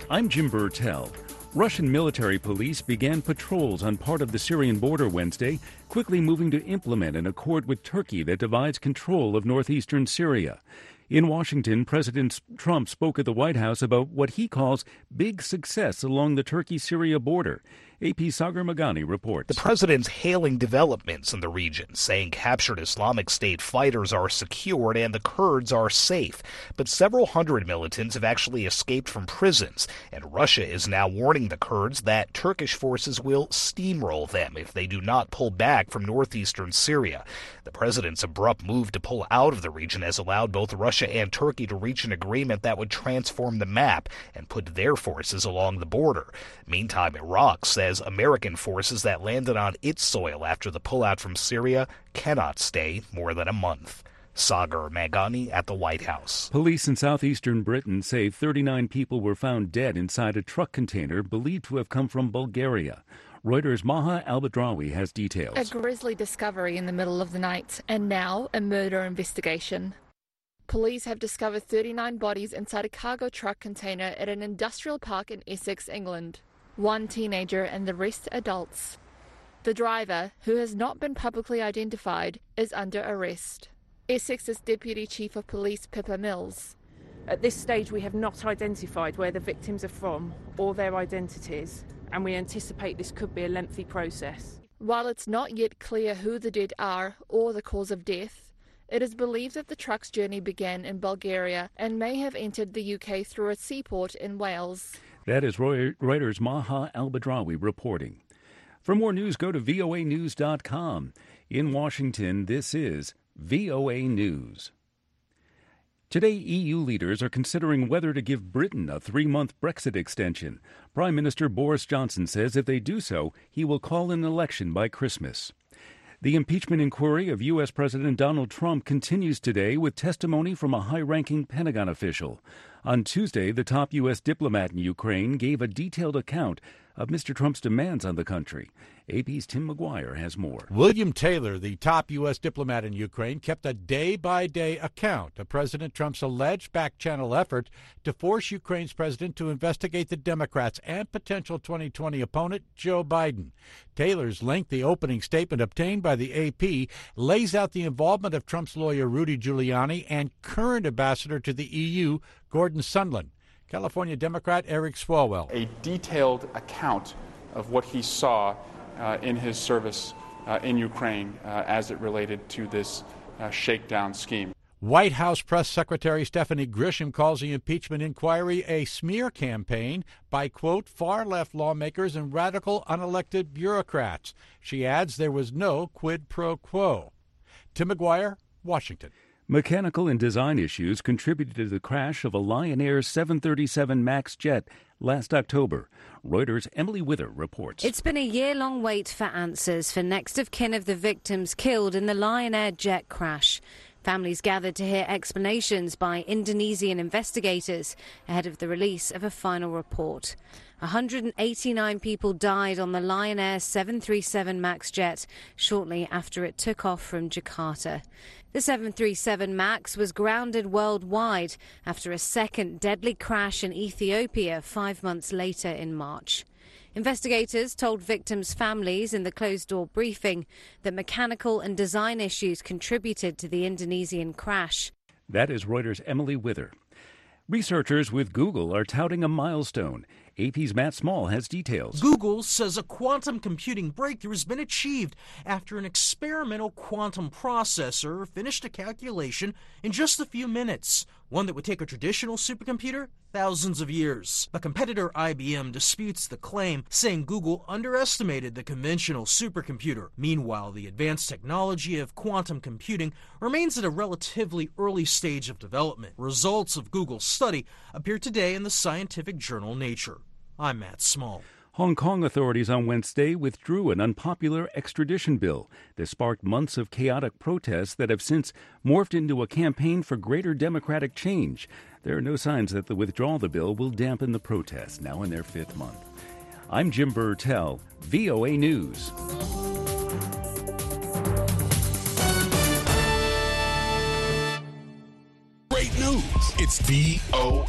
I'm Jim Burtell. Russian military police began patrols on part of the Syrian border Wednesday, quickly moving to implement an accord with Turkey that divides control of northeastern Syria. In Washington, President Trump spoke at the White House about what he calls big success along the Turkey-Syria border. AP Sagar Magani reports. The president's hailing developments in the region, saying captured Islamic State fighters are secured and the Kurds are safe. But several hundred militants have actually escaped from prisons, and Russia is now warning the Kurds that Turkish forces will steamroll them if they do not pull back from northeastern Syria. The president's abrupt move to pull out of the region has allowed both Russia and Turkey to reach an agreement that would transform the map and put their forces along the border. Meantime, Iraq says American forces that landed on its soil after the pullout from Syria cannot stay more than a month. Sagar Magani at the White House. Police in southeastern Britain say 39 people were found dead inside a truck container believed to have come from Bulgaria. Reuters' Maha Albadrawi has details. A grisly discovery in the middle of the night, and now a murder investigation. Police have discovered 39 bodies inside a cargo truck container at an industrial park in Essex, England. One teenager and the rest adults. The driver, who has not been publicly identified, is under arrest. Essex's Deputy Chief of Police, Pippa Mills. At this stage, we have not identified where the victims are from or their identities, and we anticipate this could be a lengthy process. While it's not yet clear who the dead are or the cause of death, it is believed that the truck's journey began in Bulgaria and may have entered the UK through a seaport in Wales. That is Reuters' Maha Albadrawi reporting. For more news, go to voanews.com. In Washington, this is VOA News. Today, EU leaders are considering whether to give Britain a 3-month Brexit extension. Prime Minister Boris Johnson says if they do so, he will call an election by Christmas. The impeachment inquiry of U.S. President Donald Trump continues today with testimony from a high-ranking Pentagon official. On Tuesday, the top U.S. diplomat in Ukraine gave a detailed account of Mr. Trump's demands on the country. AP's Tim McGuire has more. William Taylor, the top U.S. diplomat in Ukraine, kept a day-by-day account of President Trump's alleged back-channel effort to force Ukraine's president to investigate the Democrats and potential 2020 opponent, Joe Biden. Taylor's lengthy opening statement obtained by the AP lays out the involvement of Trump's lawyer Rudy Giuliani and current ambassador to the EU, Gordon Sondland. California Democrat Eric Swalwell. A detailed account of what he saw in his service in Ukraine as it related to this shakedown scheme. White House Press Secretary Stephanie Grisham calls the impeachment inquiry a smear campaign by, quote, far-left lawmakers and radical unelected bureaucrats. She adds there was no quid pro quo. Tim McGuire, Washington. Mechanical and design issues contributed to the crash of a Lion Air 737 MAX jet last October. Reuters' Emily Wither reports. It's been a year-long wait for answers for next of kin of the victims killed in the Lion Air jet crash. Families gathered to hear explanations by Indonesian investigators ahead of the release of a final report. 189 people died on the Lion Air 737 MAX jet shortly after it took off from Jakarta. The 737 MAX was grounded worldwide after a second deadly crash in Ethiopia 5 months later in March. Investigators told victims' families in the closed-door briefing that mechanical and design issues contributed to the Indonesian crash. That is Reuters' Emily Wither. Researchers with Google are touting a milestone. AP's Matt Small has details. Google says a quantum computing breakthrough has been achieved after an experimental quantum processor finished a calculation in just a few minutes, one that would take a traditional supercomputer thousands of years. But competitor IBM disputes the claim, saying Google underestimated the conventional supercomputer. Meanwhile, the advanced technology of quantum computing remains at a relatively early stage of development. Results of Google's study appear today in the scientific journal Nature. I'm Matt Small. Hong Kong authorities on Wednesday withdrew an unpopular extradition bill that sparked months of chaotic protests that have since morphed into a campaign for greater democratic change. There are no signs that the withdrawal of the bill will dampen the protests, now in their 5th month. I'm Jim Burtell, VOA News. Great news. It's VOA.